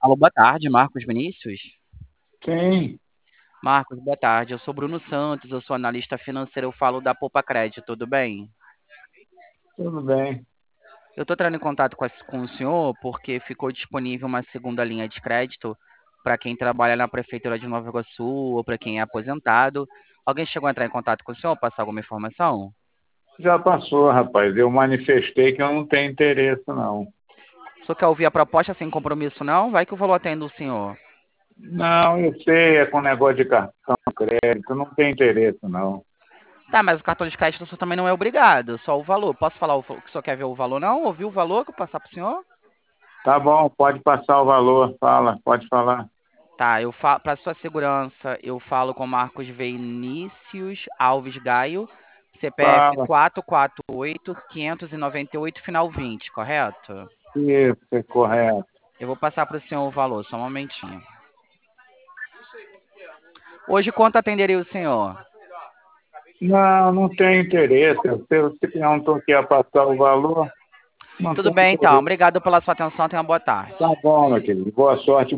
Alô, boa tarde, Marcos Vinícius. Sim, Marcos, boa tarde. Eu sou Bruno Santos, eu sou analista financeiro, eu falo da Poupa Crédito, tudo bem? tudo bem. Eu estou entrando em contato com o senhor porque ficou disponível uma segunda linha de crédito para quem trabalha na Prefeitura de Nova Iguaçu ou para quem é aposentado. Alguém chegou a entrar em contato com o senhor, passar alguma informação? Já passou, rapaz. Eu manifestei que eu não tenho interesse, não. O senhor quer ouvir a proposta sem compromisso, não? Vai que o valor atende o senhor. Não, eu sei, é com negócio de cartão, crédito, não tem interesse, não. Tá, mas o cartão de crédito o senhor também não é obrigado, só o valor. Posso falar que o senhor quer ver o valor, não? Ouviu o valor que eu passar para o senhor? Tá bom, pode passar o valor, fala, pode falar. Tá, eu falo para sua segurança, eu falo com Marcos Vinícius Alves Gaio, CPF Fala, 448-598, final 20, correto? isso, é correto. Eu vou passar para o senhor o valor, só um momentinho. Hoje, quanto atenderia o senhor? Não, não tem interesse. Se perguntou que ia passar o valor, não Tudo tem bem, então. interesse. Obrigado pela sua atenção. Tenha uma boa tarde. Tá bom, meu querido. Boa sorte.